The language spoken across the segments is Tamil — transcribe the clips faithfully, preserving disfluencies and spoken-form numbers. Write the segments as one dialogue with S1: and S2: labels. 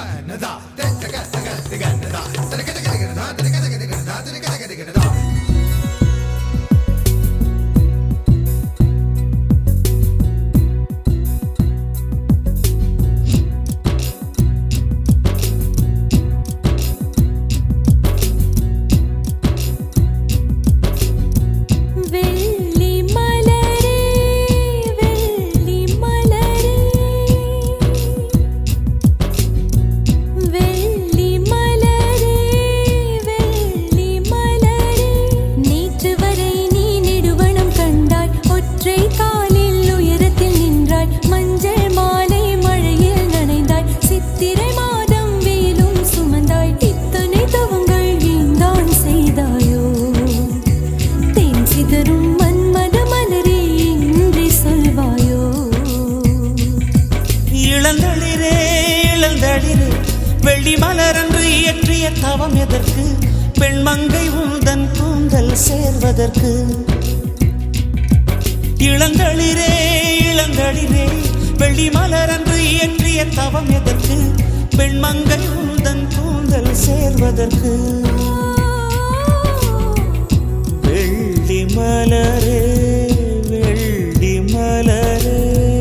S1: வெள்ளி மலரன்று இயற்றிய தவம் எதற்கு பெண்மங்கை உந்தன் கூந்தல் சேர்வதற்கு இளங்களிரே இளங்களிரே வெள்ளி மலரன்று இயற்றிய தவம் எதற்கு பெண்மங்கை உந்தன் கூந்தல் சேர்வதற்கு வெள்ளி மலரே வெள்ளி மலரே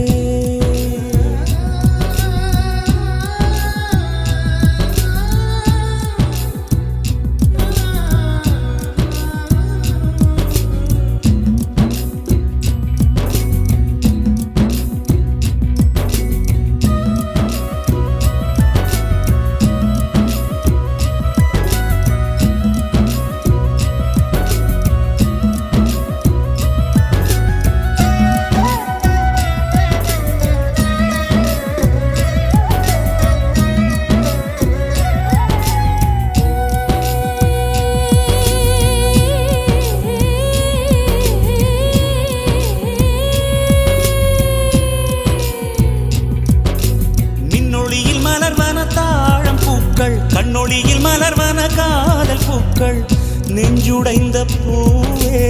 S1: கண்ணொளியில் மலர்வன காதல் பூக்கள் நெஞ்சுடைந்த பூவே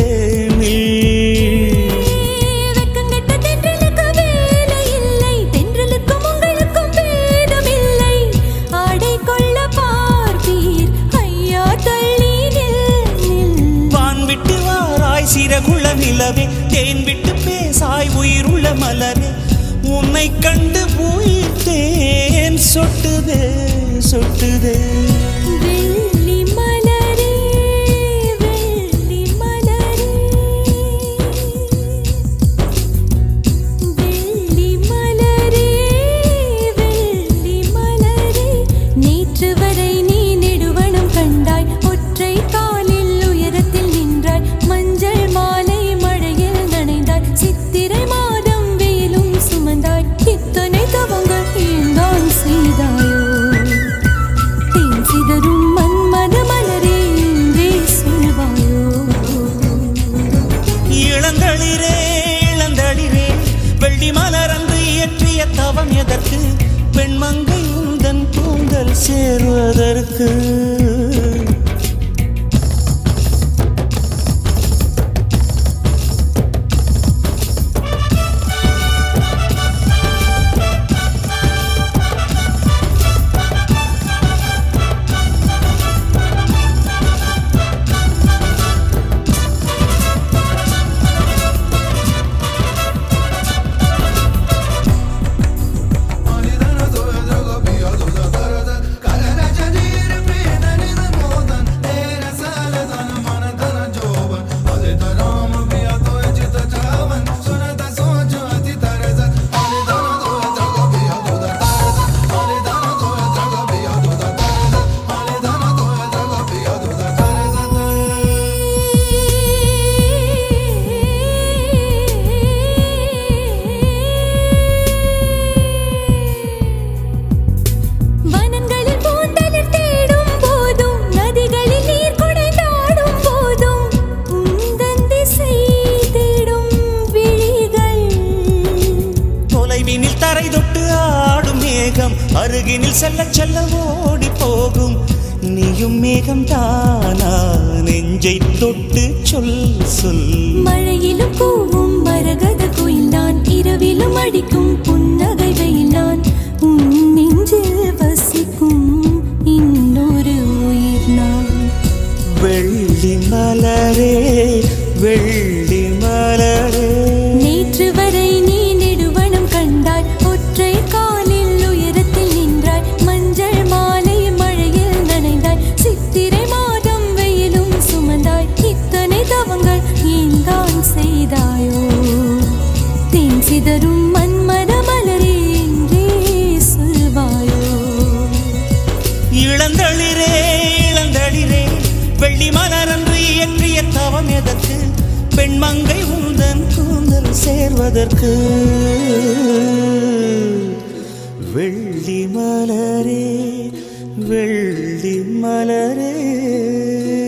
S2: வெக்கங்கட்ட தென்றலுக்கு வேலை இல்லை தென்றலுக்கும் உங்களுக்கும் பேதமில்லை ஆடை கொள்ள பார்ப்பீர் ஐயா தள்ளி நில்
S1: வான் விட்டு வாராய் சிறகுள்ள நிலவே தேன் விட்டு பேசாய் உயிருள்ள மலரே உன்னை கண்டு உயிர் தேன் சொட்டுதே சொட்டுதே
S2: வெள்ளி மலரே வெள்ளி மலரே வெள்ளி மலரே வெள்ளி மலரே நேற்று வரை நீ நெடுவனம் கண்டாய் ஒற்றை காலில் உயரத்தில் நின்றாய் மஞ்சள் மாலை மழையில் நனைந்தாய் சித்திரை மாதம் வெயிலும் சுமந்தாய் இத்தனை தவங்கள் ஏந்தான் செய்தாயோ சிதறும் மன்மத மலரே என்றே சொல்வாயோ
S1: இளந்தளிரே இளந்தளிரே வெள்ளி மலரன்று இயற்றிய தவம் எதற்கு பெண்மங்கை உந்தன் கூந்தல் சேர்வதற்கு அருகினில் செல்ல செல்ல ஓடி போகும் நீயும் மேகம் தானா நெஞ்சை தொட்டு சொல் சொல்
S2: மழையிலும் பூவும் மரகத குயில்தான் இரவிலும் அடிக்கும் புன்னகை வெயில்தான் உன் நெஞ்சில் வச
S1: வெள்ளி மலரன்று இயற்றிய தவம் எதற்கு பெண்மங்கை உந்தன் கூந்தல் சேர்வதற்கு வெள்ளி மலரே வெள்ளி மலரே